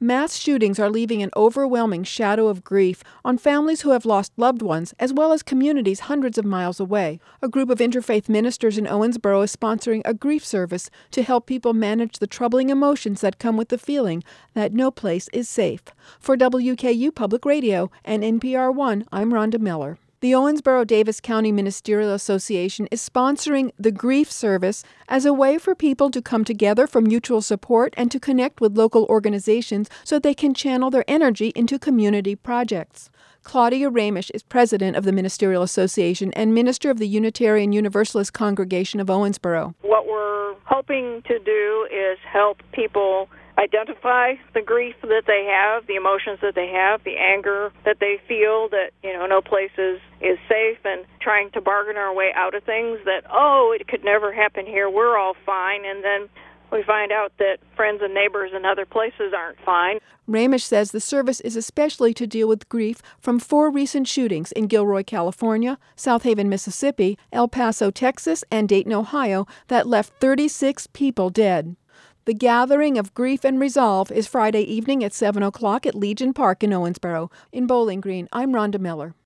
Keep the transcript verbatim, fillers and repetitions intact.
Mass shootings are leaving an overwhelming shadow of grief on families who have lost loved ones, as well as communities hundreds of miles away. A group of interfaith ministers in Owensboro is sponsoring a grief service to help people manage the troubling emotions that come with the feeling that no place is safe. For W K U Public Radio and N P R One, I'm Rhonda Miller. The Owensboro-Davis County Ministerial Association is sponsoring the grief service as a way for people to come together for mutual support and to connect with local organizations so they can channel their energy into community projects. Claudia Ramish is president of the Ministerial Association and minister of the Unitarian Universalist Congregation of Owensboro. What we're hoping to do is help people identify the grief that they have, the emotions that they have, the anger that they feel that, you know, no place is, is safe, and trying to bargain our way out of things that, oh, it could never happen here, we're all fine, and then we find out that friends and neighbors in other places aren't fine. Ramish says the service is especially to deal with grief from four recent shootings in Gilroy, California, South Haven, Mississippi, El Paso, Texas, and Dayton, Ohio, that left thirty-six people dead. The Gathering of Grief and Resolve is Friday evening at seven o'clock at Legion Park in Owensboro. In Bowling Green, I'm Rhonda Miller.